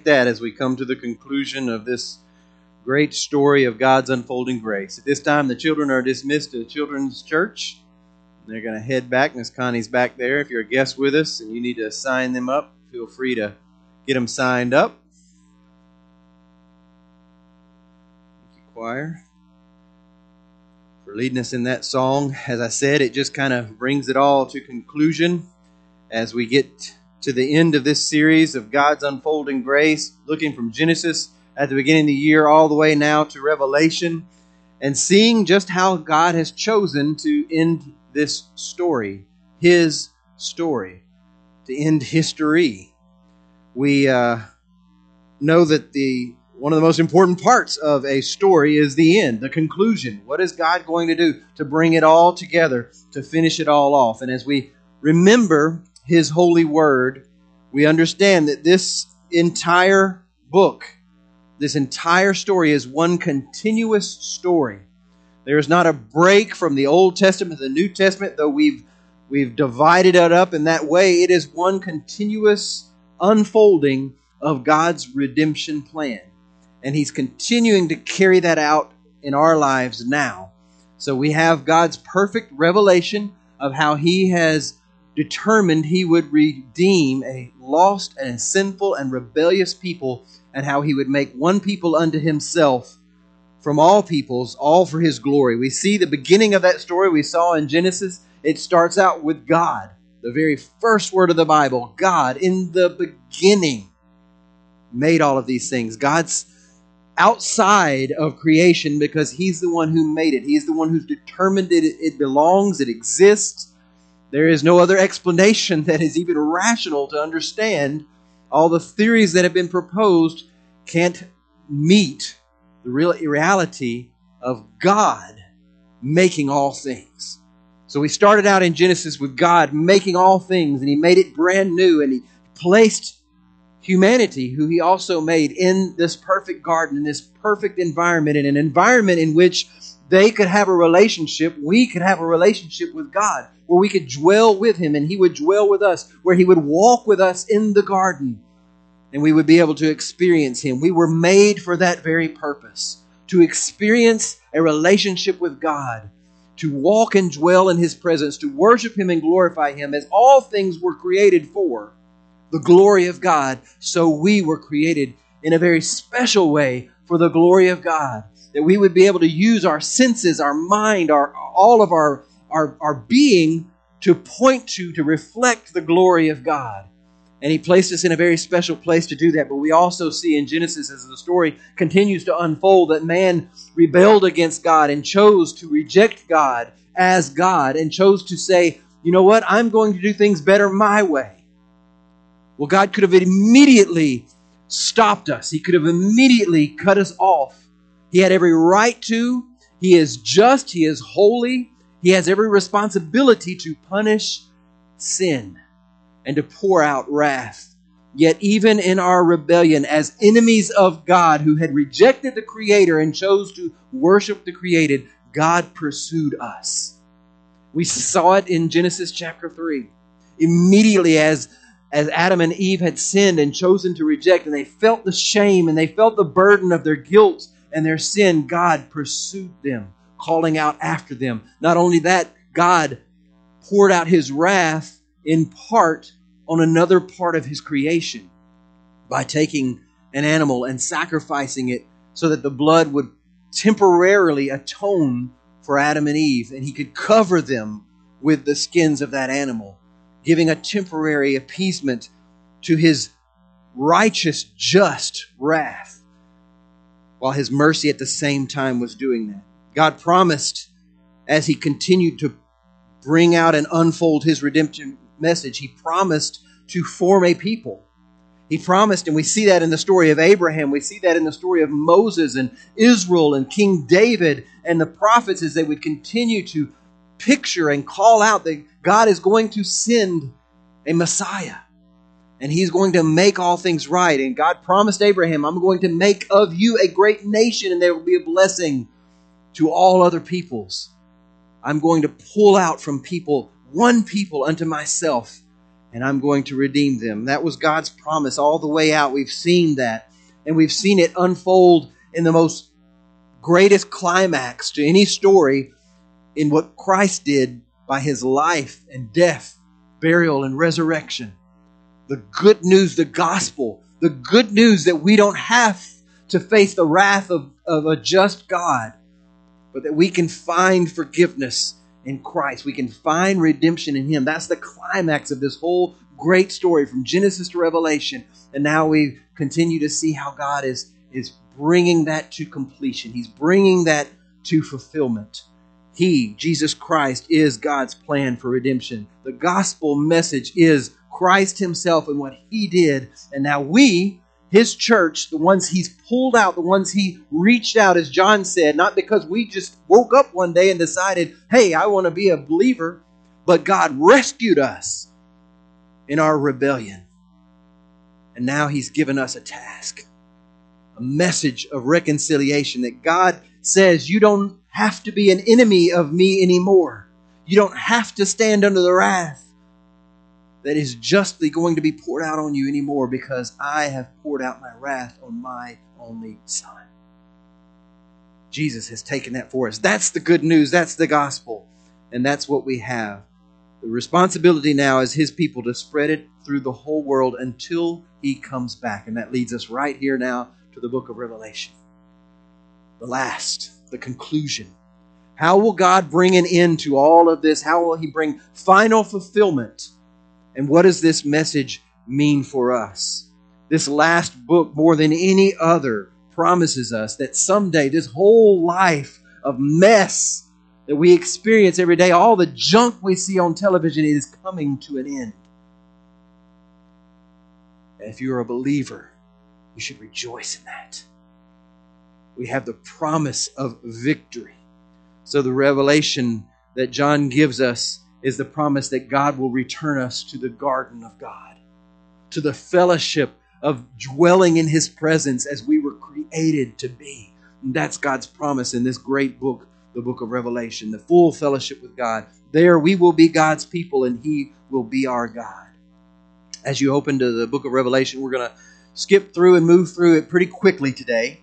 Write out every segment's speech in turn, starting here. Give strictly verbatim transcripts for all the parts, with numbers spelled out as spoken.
that as we come to the conclusion of this great story of God's unfolding grace. At this time, the children are dismissed to the children's church. They're going to head back. Miss Connie's back there. If you're a guest with us and you need to sign them up, feel free to get them signed up. Thank you, choir, for leading us in that song. As I said, it just kind of brings it all to conclusion as we get to the end of this series of God's unfolding grace, looking from Genesis at the beginning of the year all the way now to Revelation, and seeing just how God has chosen to end this story, His story, to end history. We uh, know that the one of the most important parts of a story is the end, the conclusion. What is God going to do to bring it all together, to finish it all off? And as we remember His holy word, we understand that this entire book, this entire story is one continuous story. There is not a break from the Old Testament to the New Testament, though we've we've divided it up in that way. It is one continuous unfolding of God's redemption plan. And He's continuing to carry that out in our lives now. So we have God's perfect revelation of how He has determined He would redeem a lost and sinful and rebellious people, and how He would make one people unto Himself from all peoples, all for His glory. We see the beginning of that story we saw in Genesis. It starts out with God, the very first word of the Bible. God, in the beginning, made all of these things. God's outside of creation because He's the one who made it. He's the one who's determined it, it belongs, it exists. There is no other explanation that is even rational to understand. All the theories that have been proposed can't meet the real reality of God making all things. So we started out in Genesis with God making all things, and He made it brand new, and He placed humanity, who He also made, in this perfect garden, in this perfect environment, in an environment in which they could have a relationship, we could have a relationship with God, where we could dwell with Him and He would dwell with us, where He would walk with us in the garden and we would be able to experience Him. We were made for that very purpose, to experience a relationship with God, to walk and dwell in His presence, to worship Him and glorify Him. As all things were created for the glory of God, so we were created in a very special way for the glory of God. That we would be able to use our senses, our mind, our all of our, our, our being to point to, to reflect the glory of God. And He placed us in a very special place to do that. But we also see in Genesis, as the story continues to unfold, that man rebelled against God and chose to reject God as God and chose to say, you know what, I'm going to do things better my way. Well, God could have immediately stopped us. He could have immediately cut us off. He had every right to. He is just. He is holy. He has every responsibility to punish sin and to pour out wrath. Yet even in our rebellion, as enemies of God who had rejected the Creator and chose to worship the created, God pursued us. We saw it in Genesis chapter three. Immediately as, as Adam and Eve had sinned and chosen to reject, and they felt the shame and they felt the burden of their guilt and their sin, God pursued them, calling out after them. Not only that, God poured out His wrath in part on another part of His creation by taking an animal and sacrificing it so that the blood would temporarily atone for Adam and Eve, and He could cover them with the skins of that animal, giving a temporary appeasement to His righteous, just wrath, while His mercy at the same time was doing that. God promised, as He continued to bring out and unfold His redemption message, He promised to form a people. He promised, and we see that in the story of Abraham, we see that in the story of Moses and Israel and King David and the prophets, as they would continue to picture and call out that God is going to send a Messiah. And He's going to make all things right. And God promised Abraham, I'm going to make of you a great nation, and there will be a blessing to all other peoples. I'm going to pull out from people, one people unto myself, and I'm going to redeem them. That was God's promise all the way out. We've seen that, and we've seen it unfold in the most greatest climax to any story in what Christ did by His life and death, burial and resurrection. The good news, the gospel, the good news that we don't have to face the wrath of, of a just God, but that we can find forgiveness in Christ. We can find redemption in Him. That's the climax of this whole great story from Genesis to Revelation. And now we continue to see how God is, is bringing that to completion. He's bringing that to fulfillment. He, Jesus Christ, is God's plan for redemption. The gospel message is Christ Himself and what He did. And now we, His church, the ones He's pulled out, the ones He reached out, as John said, not because we just woke up one day and decided, hey, I want to be a believer, but God rescued us in our rebellion. And now He's given us a task, a message of reconciliation, that God says you don't have to be an enemy of me anymore. You don't have to stand under the wrath that is justly going to be poured out on you anymore, because I have poured out my wrath on my only Son. Jesus has taken that for us. That's the good news. That's the gospel. And that's what we have. The responsibility now is His people to spread it through the whole world until He comes back. And that leads us right here now to the book of Revelation. The last, the conclusion. How will God bring an end to all of this? How will He bring final fulfillment? And what does this message mean for us? This last book, more than any other, promises us that someday this whole life of mess that we experience every day, all the junk we see on television, is coming to an end. And if you're a believer, you should rejoice in that. We have the promise of victory. So the revelation that John gives us is the promise that God will return us to the garden of God, to the fellowship of dwelling in His presence as we were created to be. And that's God's promise in this great book, the book of Revelation, the full fellowship with God. There we will be God's people and He will be our God. As you open to the book of Revelation, we're going to skip through and move through it pretty quickly today.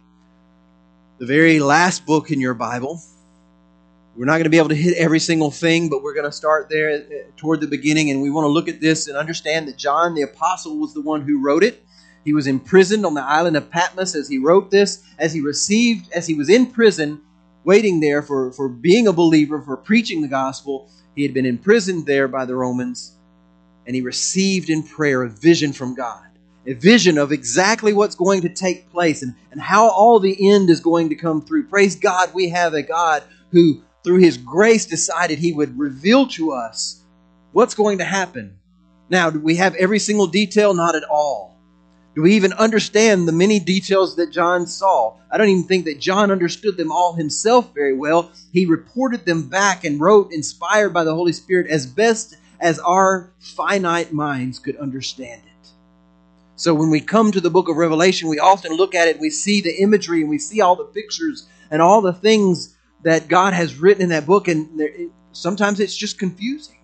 The very last book in your Bible. We're not going to be able to hit every single thing, but we're going to start there toward the beginning, and we want to look at this and understand that John the Apostle was the one who wrote it. He was imprisoned on the island of Patmos as he wrote this, as he received, as he was in prison, waiting there for, for being a believer, for preaching the gospel. He had been imprisoned there by the Romans, and he received in prayer a vision from God. A vision of exactly what's going to take place and, and how all the end is going to come through. Praise God, we have a God who, through His grace, decided He would reveal to us what's going to happen. Now, do we have every single detail? Not at all. Do we even understand the many details that John saw? I don't even think that John understood them all himself very well. He reported them back and wrote, inspired by the Holy Spirit, as best as our finite minds could understand it. So when we come to the book of Revelation, we often look at it, we see the imagery, and we see all the pictures and all the things that God has written in that book, and there, it, sometimes it's just confusing.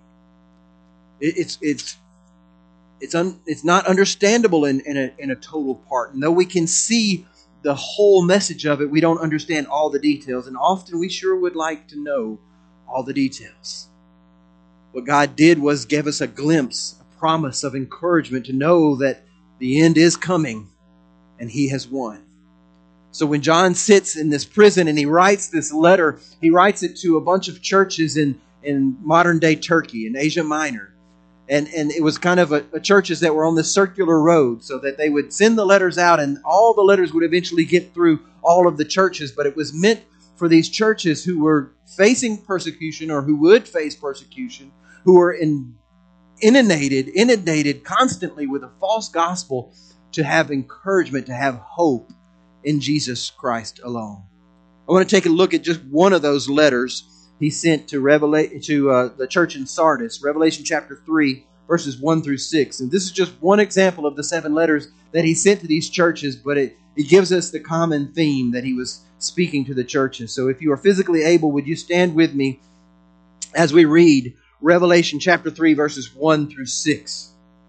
It, it's it's it's un, it's not understandable in, in a in a total part. And though we can see the whole message of it, we don't understand all the details, and often we sure would like to know all the details. What God did was give us a glimpse, a promise of encouragement to know that the end is coming and He has won. So when John sits in this prison and he writes this letter, he writes it to a bunch of churches in, in modern-day Turkey, in Asia Minor. And, and it was kind of a, a churches that were on this circular road, so that they would send the letters out and all the letters would eventually get through all of the churches. But it was meant for these churches who were facing persecution or who would face persecution, who were in, inundated, inundated constantly with a false gospel, to have encouragement, to have hope in Jesus Christ alone. I want to take a look at just one of those letters he sent to Revela- to uh, the church in Sardis, Revelation chapter three, verses one through six. And this is just one example of the seven letters that he sent to these churches, but it, it gives us the common theme that he was speaking to the churches. So if you are physically able, would you stand with me as we read Revelation chapter three, verses one through six.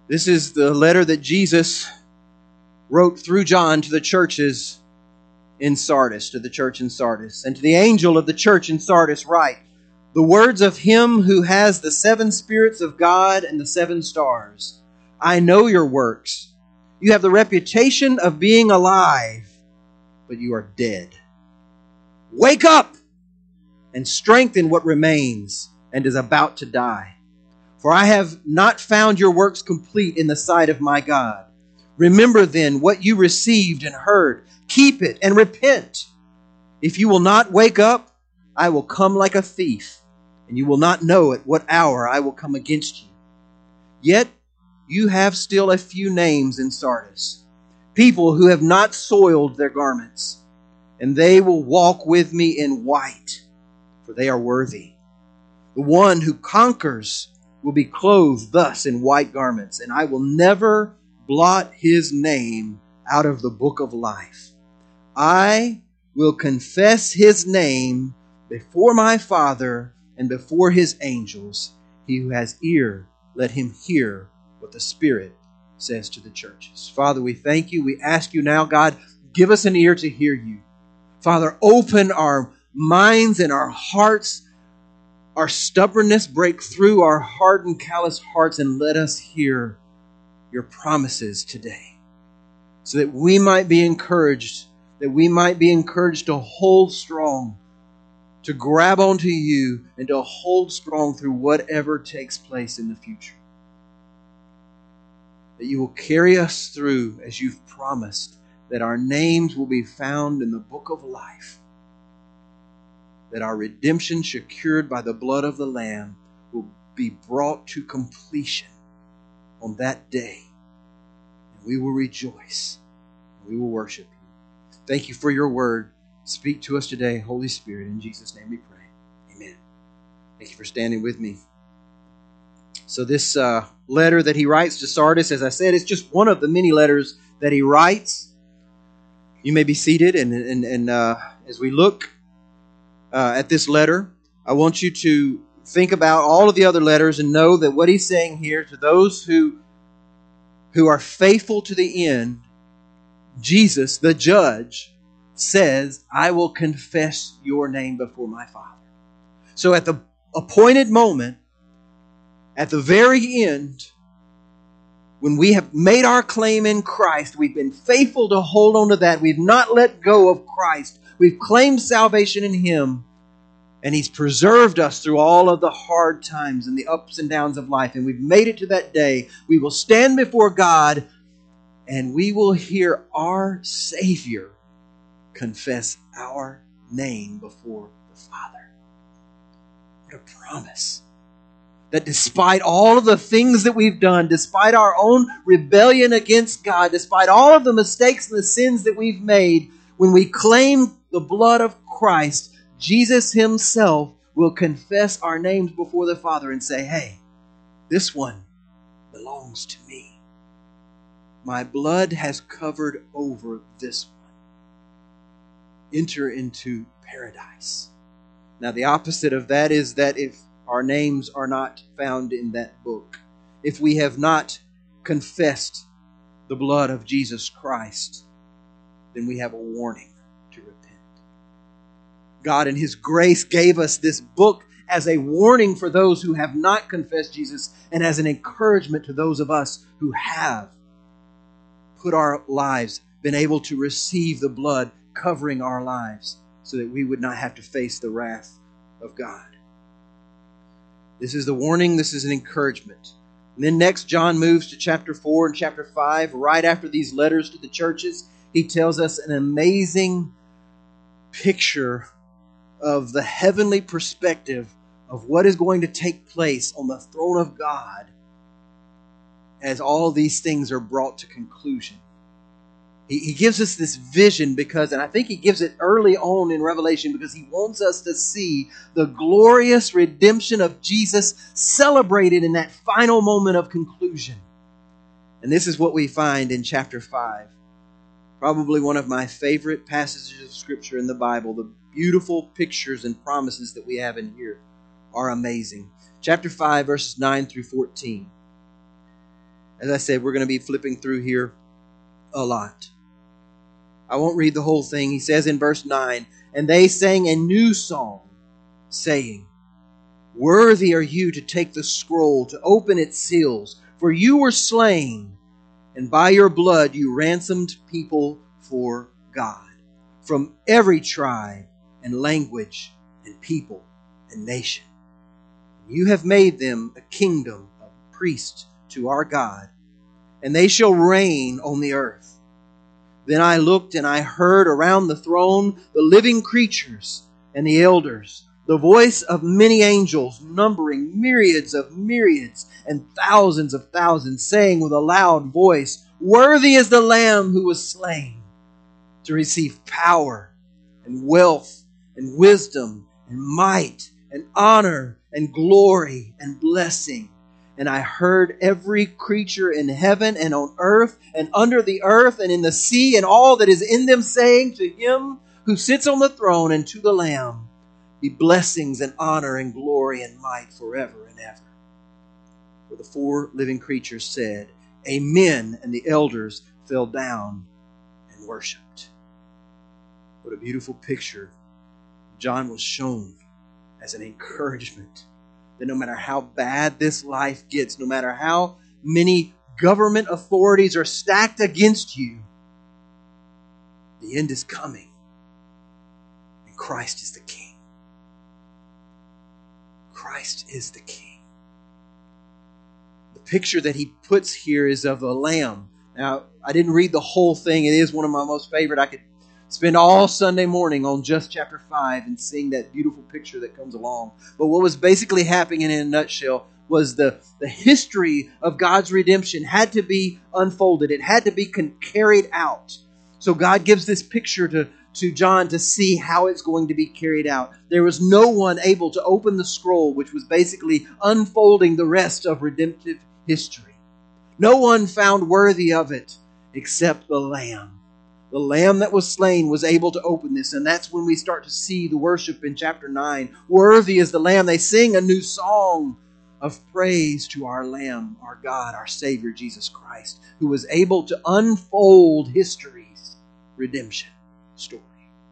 This is the letter that Jesus wrote through John to the churches in Sardis, to the church in Sardis. And to the angel of the church in Sardis write, the words of him who has the seven spirits of God and the seven stars. I know your works. You have the reputation of being alive, but you are dead. Wake up and strengthen what remains and is about to die. For I have not found your works complete in the sight of my God. Remember then what you received and heard. Keep it and repent. If you will not wake up, I will come like a thief, and you will not know at what hour I will come against you. Yet you have still a few names in Sardis, people who have not soiled their garments, and they will walk with me in white, for they are worthy. The one who conquers will be clothed thus in white garments, and I will never blot his name out of the book of life. I will confess his name before my Father and before his angels. He who has ear, let him hear what the Spirit says to the churches. Father, we thank you. We ask you now, God, give us an ear to hear you. Father, open our minds and our hearts, our stubbornness, break through our hardened, callous hearts, and let us hear your promises today, so that we might be encouraged, that we might be encouraged to hold strong, to grab onto you, and to hold strong through whatever takes place in the future. That you will carry us through as you've promised, that our names will be found in the book of life, that our redemption secured by the blood of the Lamb will be brought to completion on that day. And we will rejoice. We will worship you. Thank you for your word. Speak to us today, Holy Spirit. In Jesus' name we pray. Amen. Thank you for standing with me. So this uh, letter that he writes to Sardis, as I said, it's just one of the many letters that he writes. You may be seated, and, and, and uh, as we look uh, at this letter, I want you to think about all of the other letters and know that what he's saying here to those who, who are faithful to the end, Jesus, the judge, says, I will confess your name before my Father. So at the appointed moment, at the very end, when we have made our claim in Christ, we've been faithful to hold on to that. We've not let go of Christ. We've claimed salvation in Him. And He's preserved us through all of the hard times and the ups and downs of life. And we've made it to that day. We will stand before God and we will hear our Savior confess our name before the Father. What a promise. That despite all of the things that we've done, despite our own rebellion against God, despite all of the mistakes and the sins that we've made, when we claim the blood of Christ, Jesus Himself will confess our names before the Father and say, hey, this one belongs to me. My blood has covered over this one. Enter into paradise. Now, the opposite of that is that if our names are not found in that book, if we have not confessed the blood of Jesus Christ, then we have a warning to repent. God in His grace gave us this book as a warning for those who have not confessed Jesus and as an encouragement to those of us who have put our lives, been able to receive the blood covering our lives so that we would not have to face the wrath of God. This is the warning. This is an encouragement. And then next, John moves to chapter four and chapter five. Right after these letters to the churches, he tells us an amazing picture of the heavenly perspective of what is going to take place on the throne of God as all these things are brought to conclusion. He, he gives us this vision because, and I think he gives it early on in Revelation because he wants us to see the glorious redemption of Jesus celebrated in that final moment of conclusion. And this is what we find in chapter five. Probably one of my favorite passages of Scripture in the Bible. The beautiful pictures and promises that we have in here are amazing. Chapter five, verses nine through fourteen. As I said, we're going to be flipping through here a lot. I won't read the whole thing. He says in verse nine, "And they sang a new song, saying, Worthy are you to take the scroll, to open its seals, for you were slain, and by your blood you ransomed people for God, from every tribe and language and people and nation. You have made them a kingdom of priests to our God, and they shall reign on the earth. Then I looked and I heard around the throne the living creatures and the elders, the voice of many angels, numbering myriads of myriads and thousands of thousands, saying with a loud voice, Worthy is the Lamb who was slain to receive power and wealth and wisdom and might and honor and glory and blessing. And I heard every creature in heaven and on earth and under the earth and in the sea and all that is in them, saying, To him who sits on the throne and to the Lamb be blessings and honor and glory and might forever and ever. For the four living creatures said, Amen, and the elders fell down and worshipped." What a beautiful picture John was shown as an encouragement that no matter how bad this life gets, no matter how many government authorities are stacked against you, the end is coming, and Christ is the King. Christ is the King. The picture that he puts here is of a lamb. Now, I didn't read the whole thing. It is one of my most favorite. I could spend all Sunday morning on just chapter five and seeing that beautiful picture that comes along. But what was basically happening in a nutshell was the, the history of God's redemption had to be unfolded. It had to be con- carried out. So God gives this picture to, to John to see how it's going to be carried out. There was no one able to open the scroll, which was basically unfolding the rest of redemptive history. No one found worthy of it except the Lamb. The Lamb that was slain was able to open this, and that's when we start to see the worship in chapter nine. Worthy is the Lamb. They sing a new song of praise to our Lamb, our God, our Savior, Jesus Christ, who was able to unfold history's redemption story.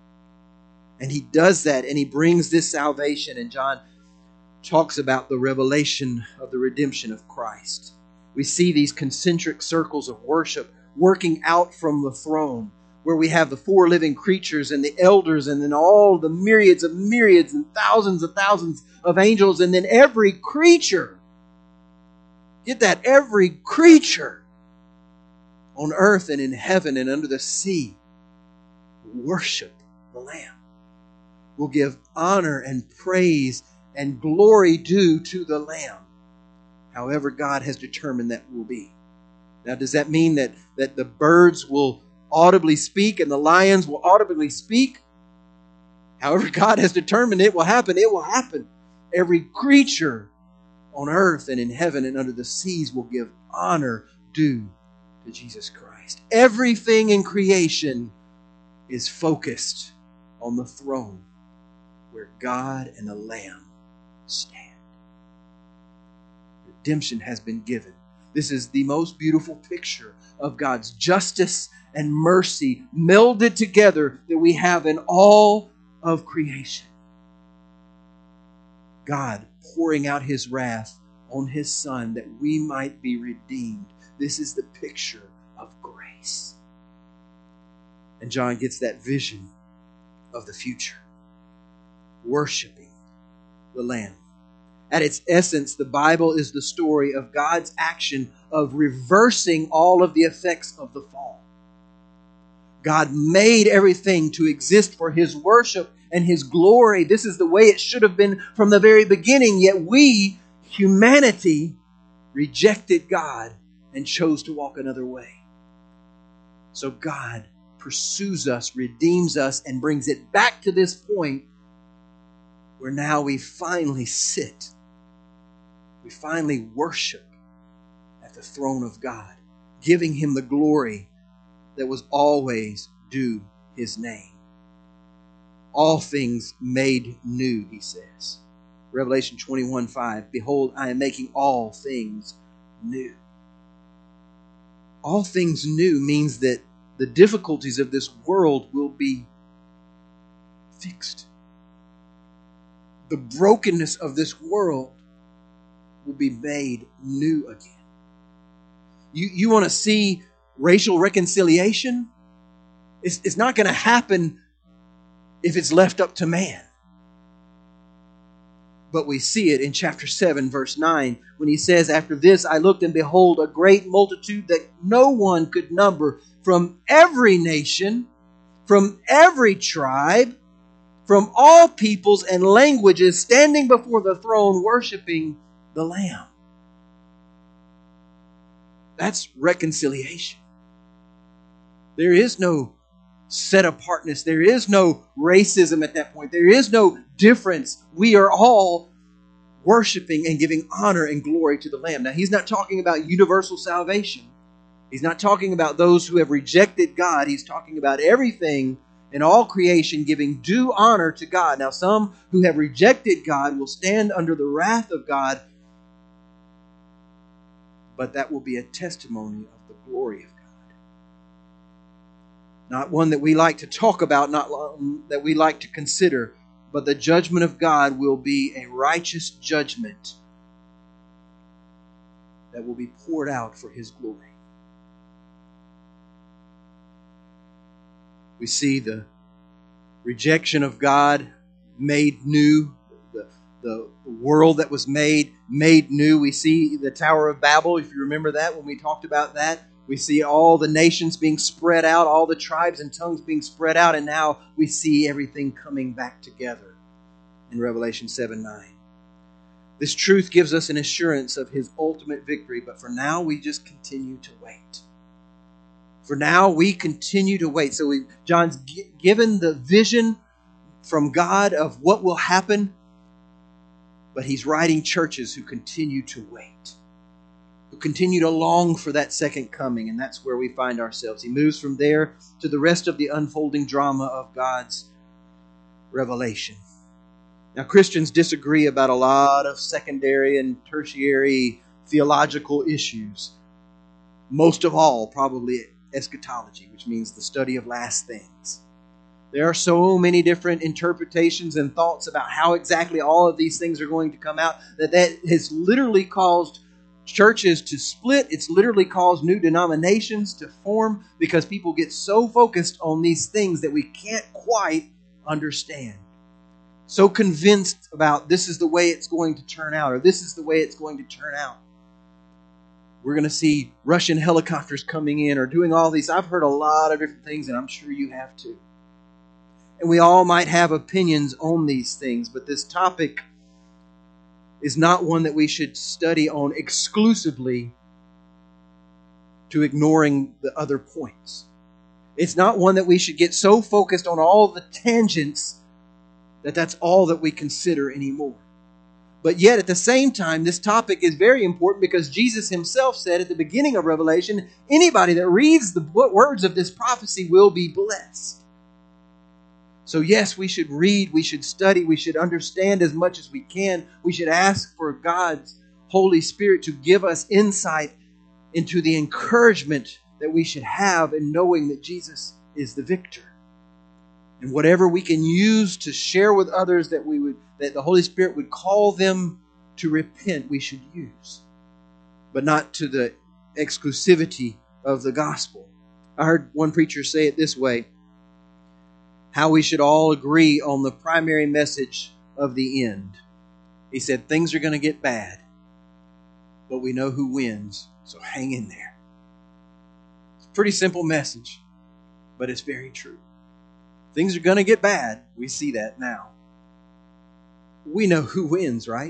And he does that, and he brings this salvation, and John talks about the revelation of the redemption of Christ. We see these concentric circles of worship working out from the throne, where we have the four living creatures and the elders and then all the myriads of myriads and thousands of thousands of angels, and then every creature, get that, every creature on earth and in heaven and under the sea worship the Lamb. Will give honor and praise and glory due to the Lamb, however God has determined that will be. Now, does that mean that, that the birds will audibly speak and the lions will audibly speak? However God has determined it will happen, it will happen. Every creature on earth and in heaven and under the seas will give honor due to Jesus Christ. Everything in creation is focused on the throne where God and the Lamb stand. Redemption has been given. This is the most beautiful picture of God's justice and mercy melded together that we have in all of creation. God pouring out His wrath on His Son that we might be redeemed. This is the picture of grace. And John gets that vision of the future. Worshiping the Lamb. At its essence, the Bible is the story of God's action of reversing all of the effects of the fall. God made everything to exist for His worship and His glory. This is the way it should have been from the very beginning. Yet we, humanity, rejected God and chose to walk another way. So God pursues us, redeems us, and brings it back to this point where now we finally sit. We finally worship at the throne of God, giving Him the glory that was always due His name. All things made new, He says. Revelation twenty-one five, Behold, I am making all things new. all things new means that the difficulties of this world will be fixed. The brokenness of this world will be made new again. You, you want to see racial reconciliation? It's, it's not going to happen if it's left up to man. But we see it in chapter seven, verse nine, when he says, "After this I looked, and behold, a great multitude that no one could number, from every nation, from every tribe, from all peoples and languages, standing before the throne, worshiping the Lamb." That's reconciliation. There is no set apartness. There is no racism at that point. There is no difference. We are all worshiping and giving honor and glory to the Lamb. Now, he's not talking about universal salvation. He's not talking about those who have rejected God. He's talking about everything in all creation giving due honor to God. Now, some who have rejected God will stand under the wrath of God, but that will be a testimony of the glory of God. Not one that we like to talk about, not that we like to consider, but the judgment of God will be a righteous judgment that will be poured out for His glory. We see the rejection of God made new, the, the world that was made, made new. We see the Tower of Babel, if you remember that when we talked about that. We see all the nations being spread out, all the tribes and tongues being spread out, and now we see everything coming back together in Revelation seven nine. This truth gives us an assurance of His ultimate victory, but for now we just continue to wait. For now we continue to wait. So we, John's g- given the vision from God of what will happen, but he's writing churches who continue to wait, who continue to long for that second coming, and that's where we find ourselves. He moves from there to the rest of the unfolding drama of God's revelation. Now, Christians disagree about a lot of secondary and tertiary theological issues. Most of all, probably eschatology, which means the study of last things. There are so many different interpretations and thoughts about how exactly all of these things are going to come out that that has literally caused churches to split. It's literally caused new denominations to form because people get so focused on these things that we can't quite understand. So convinced about this is the way it's going to turn out, or this is the way it's going to turn out. We're going to see Russian helicopters coming in or doing all these. I've heard a lot of different things, and I'm sure you have too. And we all might have opinions on these things, but this topic is not one that we should study on exclusively to ignoring the other points. It's not one that we should get so focused on all the tangents that that's all that we consider anymore. But yet, at the same time, this topic is very important because Jesus Himself said at the beginning of Revelation, anybody that reads the words of this prophecy will be blessed. So yes, we should read, we should study, we should understand as much as we can. We should ask for God's Holy Spirit to give us insight into the encouragement that we should have in knowing that Jesus is the victor. And whatever we can use to share with others that we would, that the Holy Spirit would call them to repent, we should use. But not to the exclusivity of the gospel. I heard one preacher say it this way, how we should all agree on the primary message of the end. He said, things are going to get bad, but we know who wins, so hang in there. It's a pretty simple message, but it's very true. Things are going to get bad. We see that now. We know who wins, right?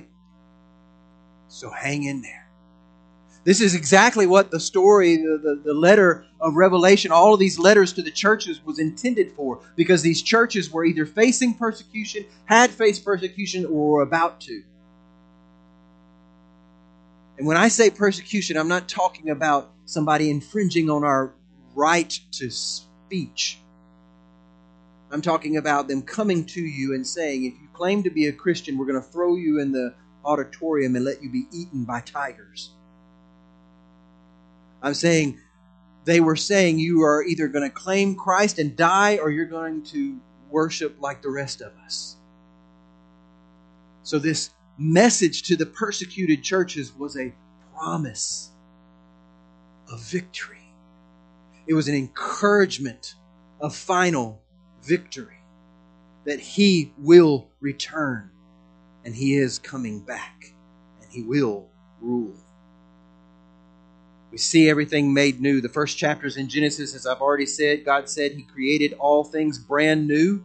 So hang in there. This is exactly what the story, the, the, the letter of Revelation, all of these letters to the churches was intended for, because these churches were either facing persecution, had faced persecution, or were about to. And when I say persecution, I'm not talking about somebody infringing on our right to speech. I'm talking about them coming to you and saying, if you claim to be a Christian, we're going to throw you in the auditorium and let you be eaten by tigers. I'm saying They were saying you are either going to claim Christ and die, or you're going to worship like the rest of us. So this message to the persecuted churches was a promise of victory. It was an encouragement of final victory, that He will return, and He is coming back, and He will rule. We see everything made new. The first chapters in Genesis, as I've already said, God said He created all things brand new.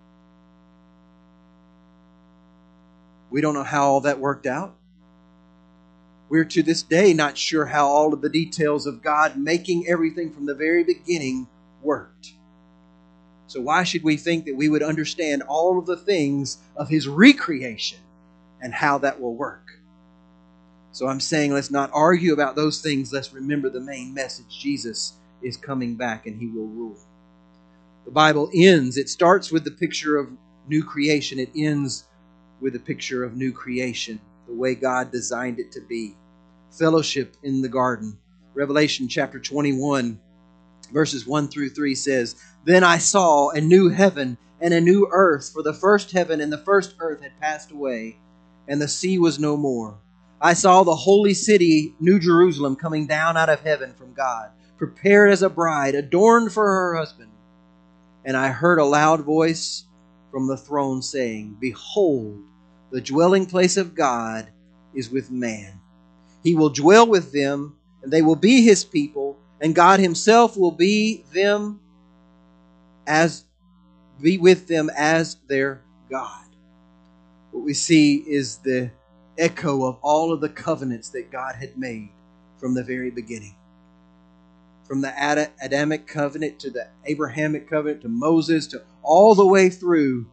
We don't know how all that worked out. We're to this day not sure how all of the details of God making everything from the very beginning worked. So why should we think that we would understand all of the things of His recreation and how that will work? So I'm saying let's not argue about those things. Let's remember the main message. Jesus is coming back and He will rule. The Bible ends. It starts with the picture of new creation. It ends with a picture of new creation, the way God designed it to be. Fellowship in the garden. Revelation chapter twenty-one, verses one through three says, "Then I saw a new heaven and a new earth, for the first heaven and the first earth had passed away, and the sea was no more. I saw the holy city, New Jerusalem, coming down out of heaven from God, prepared as a bride, adorned for her husband. And I heard a loud voice from the throne saying, Behold, the dwelling place of God is with man. He will dwell with them, and they will be His people, and God Himself will be them as be with them as their God." What we see is the echo of all of the covenants that God had made from the very beginning. From the Adamic covenant to the Abrahamic covenant to Moses to all the way through.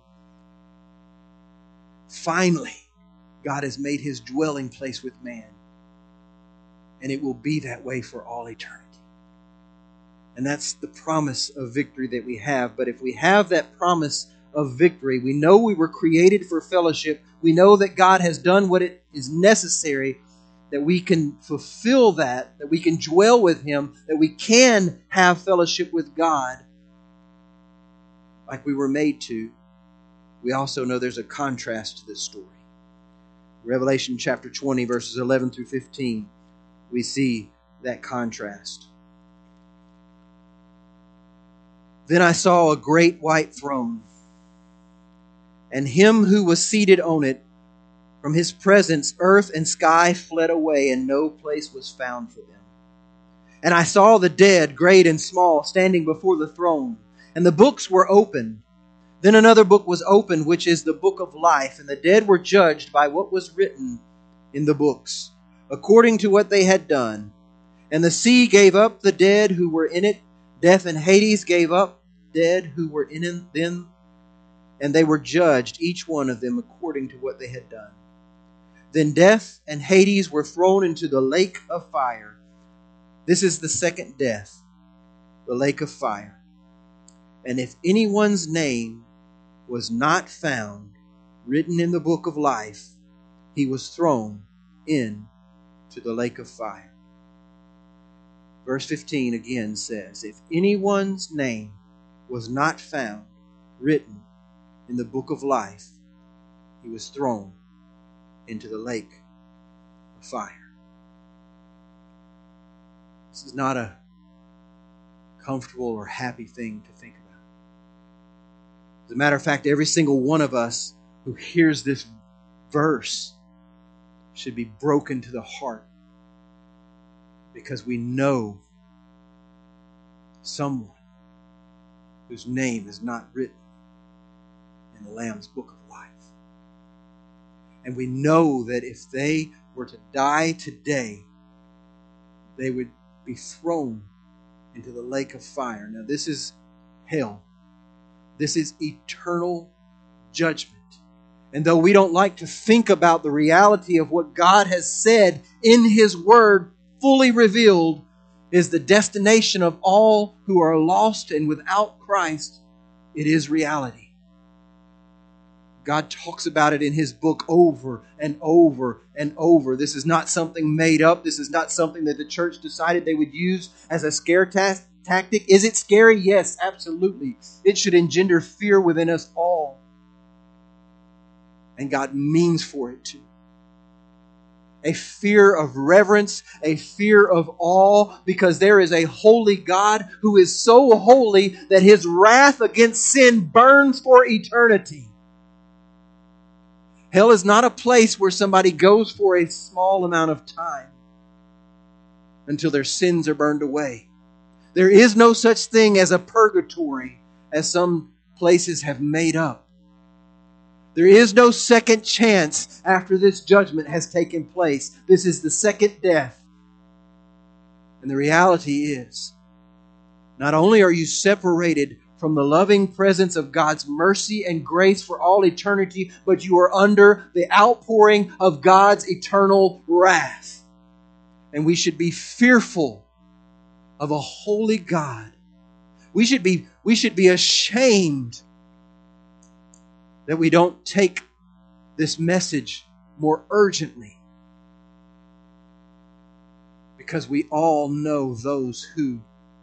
Finally, God has made His dwelling place with man. And it will be that way for all eternity. And that's the promise of victory that we have. But if we have that promise of victory, we know we were created for fellowship. We know that God has done what it is necessary, that we can fulfill that, that we can dwell with Him, that we can have fellowship with God like we were made to. We also know there's a contrast to this story. Revelation chapter twenty, verses eleven through fifteen, we see that contrast. "Then I saw a great white throne, and Him who was seated on it. From His presence, earth and sky fled away, and no place was found for them. And I saw the dead, great and small, standing before the throne, and the books were opened. Then another book was opened, which is the book of life, and the dead were judged by what was written in the books, according to what they had done. And the sea gave up the dead who were in it. Death and Hades gave up dead who were in them, and they were judged, each one of them according to what they had done. Then death and Hades were thrown into the lake of fire. This is the second death, the lake of fire. And if anyone's name was not found written in the book of life, he was thrown into the lake of fire." Verse fifteen again says, "If anyone's name was not found written in the book of life, he was thrown into the lake of fire." This is not a comfortable or happy thing to think about. As a matter of fact, every single one of us who hears this verse should be broken to the heart, because we know someone whose name is not written in the Lamb's book of life. And we know that if they were to die today, they would be thrown into the lake of fire. Now, this is hell. This is eternal judgment. And though we don't like to think about the reality of what God has said in His Word, fully revealed, is the destination of all who are lost and without Christ, it is reality. God talks about it in His book over and over and over. This is not something made up. This is not something that the church decided they would use as a scare ta- tactic. Is it scary? Yes, absolutely. It should engender fear within us all. And God means for it to. A fear of reverence, a fear of awe, because there is a holy God who is so holy that His wrath against sin burns for eternity. Hell is not a place where somebody goes for a small amount of time until their sins are burned away. There is no such thing as a purgatory, as some places have made up. There is no second chance after this judgment has taken place. This is the second death. And the reality is, not only are you separated from the loving presence of God's mercy and grace for all eternity, but you are under the outpouring of God's eternal wrath. And we should be fearful of a holy God. We should be, we should be ashamed that we don't take this message more urgently, because we all know those who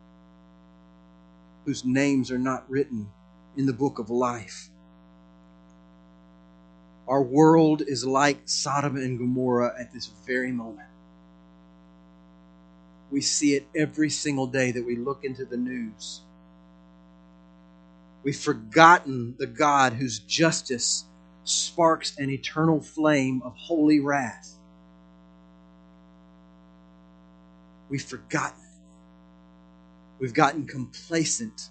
whose names are not written in the book of life. Our world is like Sodom and Gomorrah at this very moment. We see it every single day that we look into the news. We've forgotten the God whose justice sparks an eternal flame of holy wrath. We've forgotten. We've gotten complacent.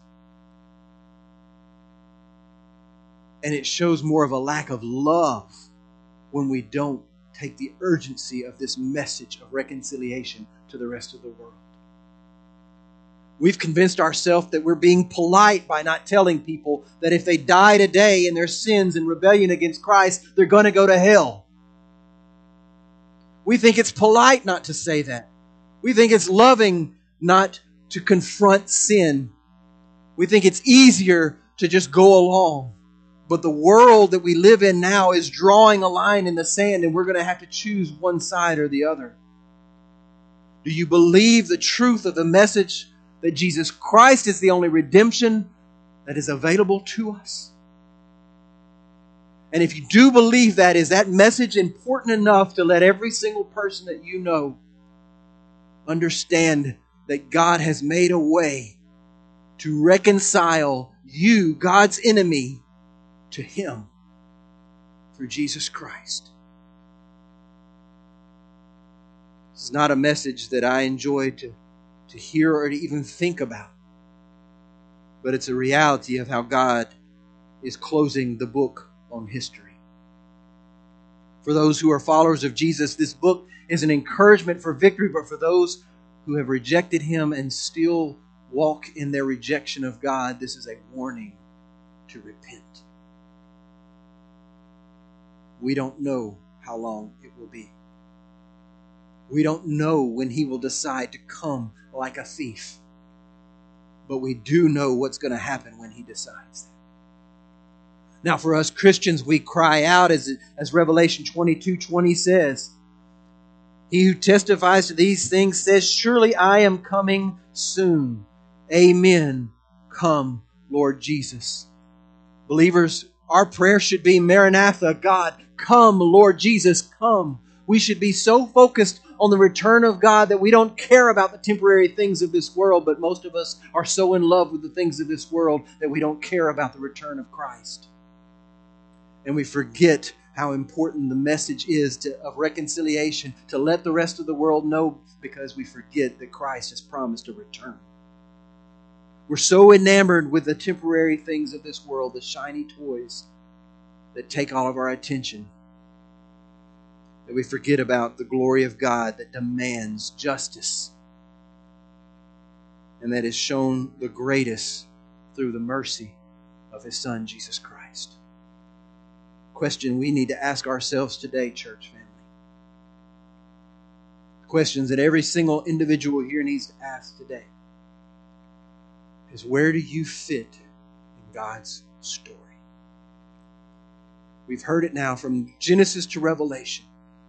And it shows more of a lack of love when we don't take the urgency of this message of reconciliation to the rest of the world. We've convinced ourselves that we're being polite by not telling people that if they die today in their sins and rebellion against Christ, they're going to go to hell. We think it's polite not to say that. We think it's loving not to confront sin. We think it's easier to just go along. But the world that we live in now is drawing a line in the sand, and we're going to have to choose one side or the other. Do you believe the truth of the message that Jesus Christ is the only redemption that is available to us? And if you do believe that, is that message important enough to let every single person that you know understand that God has made a way to reconcile you, God's enemy, to Him through Jesus Christ? This is not a message that I enjoy to to hear or to even think about. But it's a reality of how God is closing the book on history. For those who are followers of Jesus, this book is an encouragement for victory, but for those who have rejected Him and still walk in their rejection of God, this is a warning to repent. We don't know how long it will be. We don't know when He will decide to come like a thief. But we do know what's going to happen when He decides that. Now for us Christians, we cry out as, as Revelation twenty-two twenty says, He who testifies to these things says, surely I am coming soon. Amen. Come, Lord Jesus. Believers, our prayer should be, Maranatha, God, come, Lord Jesus, come. We should be so focused on the return of God that we don't care about the temporary things of this world, but most of us are so in love with the things of this world that we don't care about the return of Christ. And we forget how important the message is to, of reconciliation, to let the rest of the world know, because we forget that Christ has promised a return. We're so enamored with the temporary things of this world, the shiny toys that take all of our attention, that we forget about the glory of God that demands justice and that is shown the greatest through the mercy of His Son, Jesus Christ. Question we need to ask ourselves today, church family. Questions that every single individual here needs to ask today is, where do you fit in God's story? We've heard it now from Genesis to Revelation.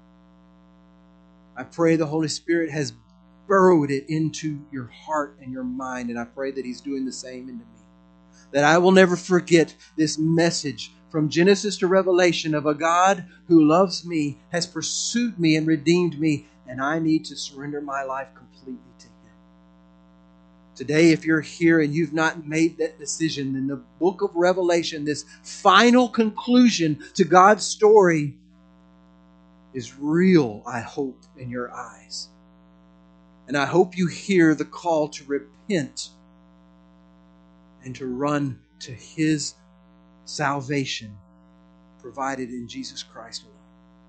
I pray the Holy Spirit has burrowed it into your heart and your mind, and I pray that He's doing the same into me. That I will never forget this message from Genesis to Revelation of a God who loves me, has pursued me and redeemed me, and I need to surrender my life completely to Him. Today, if you're here and you've not made that decision, then the book of Revelation, this final conclusion to God's story, is real, I hope, in your eyes. And I hope you hear the call to repent and to run to His salvation provided in Jesus Christ alone.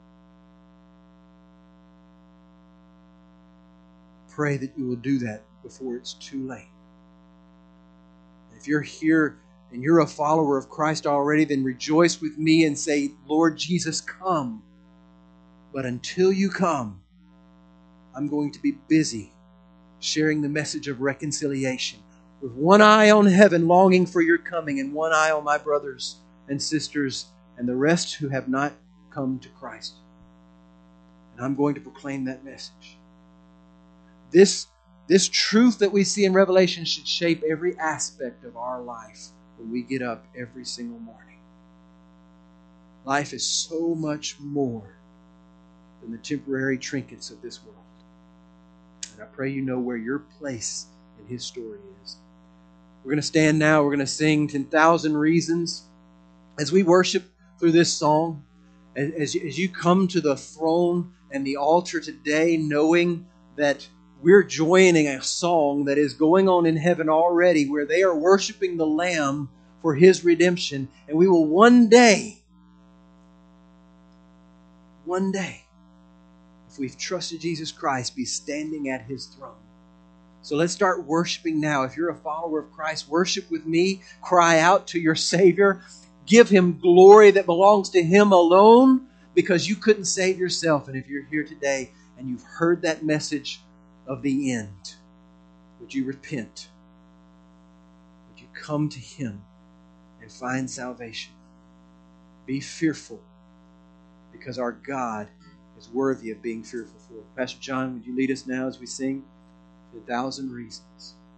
Pray that you will do that before it's too late. If you're here and you're a follower of Christ already, then rejoice with me and say, Lord Jesus, come. But until you come, I'm going to be busy sharing the message of reconciliation, with one eye on heaven, longing for your coming, and one eye on my brothers and sisters and the rest who have not come to Christ. And I'm going to proclaim that message. This, this truth that we see in Revelation should shape every aspect of our life when we get up every single morning. Life is so much more than the temporary trinkets of this world. And I pray you know where your place in His story is. We're going to stand now. We're going to sing ten thousand Reasons. As we worship through this song, as, as you come to the throne and the altar today, knowing that we're joining a song that is going on in heaven already, where they are worshiping the Lamb for His redemption. And we will one day, one day, if we've trusted Jesus Christ, be standing at His throne. So let's start worshiping now. If you're a follower of Christ, worship with me. Cry out to your Savior. Give Him glory that belongs to Him alone, because you couldn't save yourself. And if you're here today and you've heard that message of the end, would you repent? Would you come to Him and find salvation? Be fearful, because our God is worthy of being fearful for. Pastor John, would you lead us now as we sing A Thousand Reasons?